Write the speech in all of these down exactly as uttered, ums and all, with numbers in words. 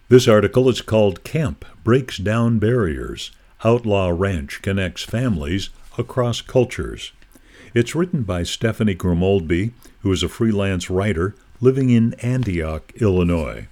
This article is called Camp Breaks Down Barriers. Outlaw Ranch Connects Families Across Cultures. It's written by Stephanie Grimoldby, who is a freelance writer living in Antioch, Illinois.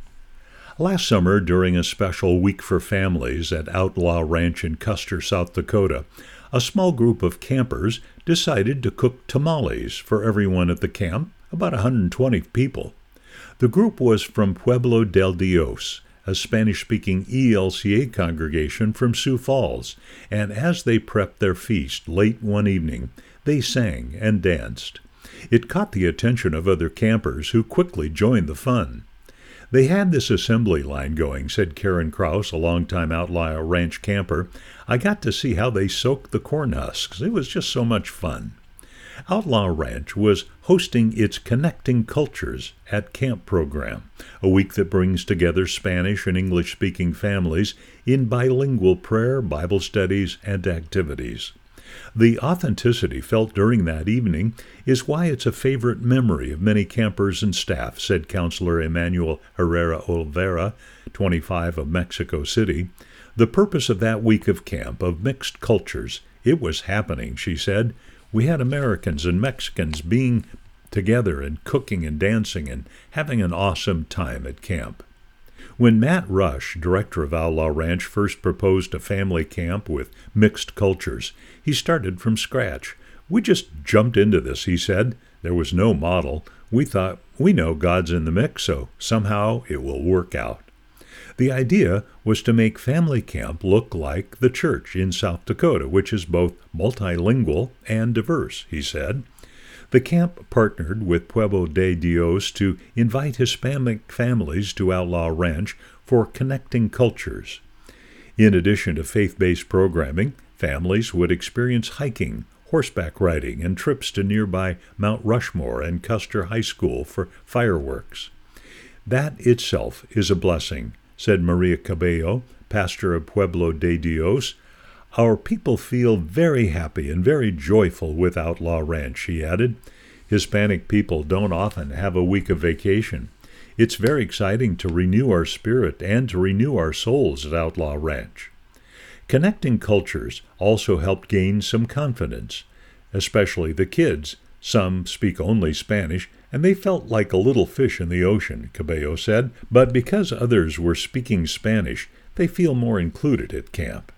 Last summer, during a special Week for Families at Outlaw Ranch in Custer, South Dakota, a small group of campers decided to cook tamales for everyone at the camp, about one hundred twenty people. The group was from Pueblo del Dios, a Spanish-speaking E L C A congregation from Sioux Falls, and as they prepped their feast late one evening, they sang and danced. It caught the attention of other campers who quickly joined the fun. They had this assembly line going, said Karen Kraus, a longtime Outlaw Ranch camper. I got to see how they soaked the corn husks. It was just so much fun. Outlaw Ranch was hosting its Connecting Cultures at Camp program, a week that brings together Spanish and English-speaking families in bilingual prayer, Bible studies, and activities. The authenticity felt during that evening is why it's a favorite memory of many campers and staff, said Counselor Emmanuel Herrera Olvera, twenty-five, of Mexico City. The purpose of that week of camp, of mixed cultures, it was happening, she said. We had Americans and Mexicans being together and cooking and dancing and having an awesome time at camp. When Matt Rush, director of Outlaw Ranch, first proposed a family camp with mixed cultures, he started from scratch. We just jumped into this, he said. There was no model. We thought, we know God's in the mix, so somehow it will work out. The idea was to make family camp look like the church in South Dakota, which is both multilingual and diverse, he said. The camp partnered with Pueblo de Dios to invite Hispanic families to Outlaw Ranch for Connecting Cultures. In addition to faith-based programming, families would experience hiking, horseback riding, and trips to nearby Mount Rushmore and Custer High School for fireworks. That itself is a blessing, said Maria Cabello, pastor of Pueblo de Dios. Our people feel very happy and very joyful with Outlaw Ranch, she added. Hispanic people don't often have a week of vacation. It's very exciting to renew our spirit and to renew our souls at Outlaw Ranch. Connecting Cultures also helped gain some confidence, especially the kids. Some speak only Spanish, and they felt like a little fish in the ocean, Cabello said, but because others were speaking Spanish, they feel more included at camp.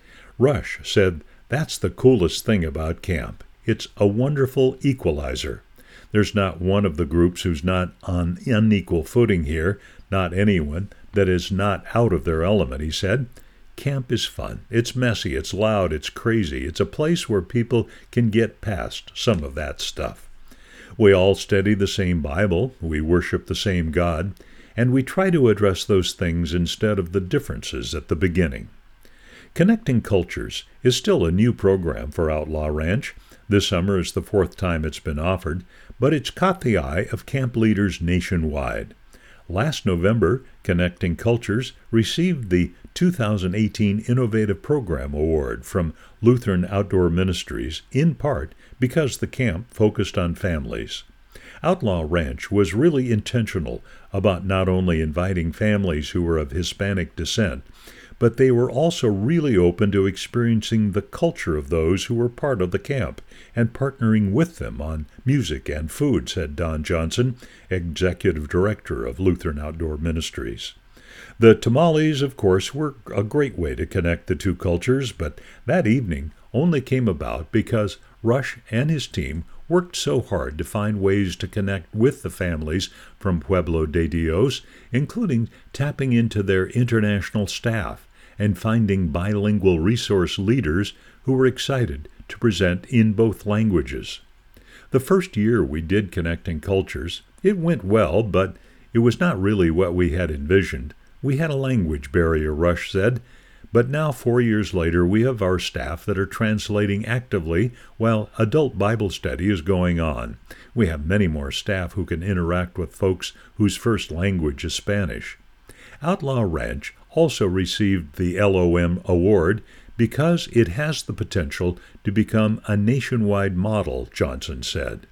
Rush said, that's the coolest thing about camp. It's a wonderful equalizer. There's not one of the groups who's not on unequal footing here, not anyone that is not out of their element, he said. Camp is fun. It's messy, it's loud, it's crazy. It's a place where people can get past some of that stuff. We all study the same Bible, we worship the same God, and we try to address those things instead of the differences at the beginning. Connecting Cultures is still a new program for Outlaw Ranch. This summer is the fourth time it's been offered, but it's caught the eye of camp leaders nationwide. Last November, Connecting Cultures received the two thousand eighteen Innovative Program Award from Lutheran Outdoor Ministries, in part because the camp focused on families. Outlaw Ranch was really intentional about not only inviting families who were of Hispanic descent, but they were also really open to experiencing the culture of those who were part of the camp and partnering with them on music and food, said Don Johnson, executive director of Lutheran Outdoor Ministries. The tamales, of course, were a great way to connect the two cultures, but that evening only came about because Rush and his team worked so hard to find ways to connect with the families from Pueblo de Dios, including tapping into their international staff and finding bilingual resource leaders who were excited to present in both languages. The first year we did Connecting Cultures, it went well, but it was not really what we had envisioned. We had a language barrier, Rush said, but now four years later we have our staff that are translating actively while adult Bible study is going on. We have many more staff who can interact with folks whose first language is Spanish. Outlaw Ranch also received the L O M Award because it has the potential to become a nationwide model, Johnson said.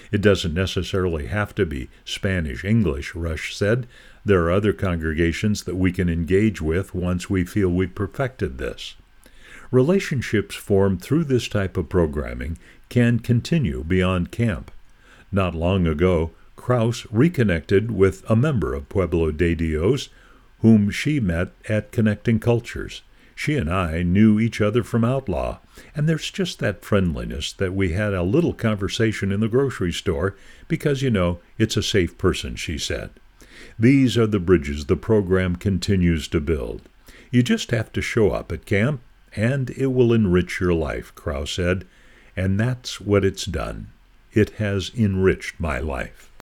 It doesn't necessarily have to be Spanish English, Rush said. There are other congregations that we can engage with once we feel we've perfected this. Relationships formed through this type of programming can continue beyond camp. Not long ago, Krause reconnected with a member of Pueblo de Dios, whom she met at Connecting Cultures. She and I knew each other from Outlaw, and there's just that friendliness that we had a little conversation in the grocery store because, you know, it's a safe person, she said. These are the bridges the program continues to build. You just have to show up at camp, and it will enrich your life, Krause said, and that's what it's done. It has enriched my life.